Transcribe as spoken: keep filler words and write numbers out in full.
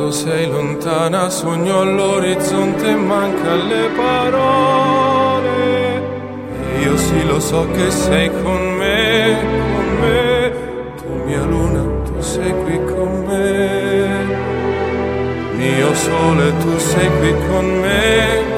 sei lontana, sogno all'orizzonte, manca le parole. Io sì lo so che sei con me, con me. Tu mia luna, tu sei qui con me. Mio sole, tu sei qui con me.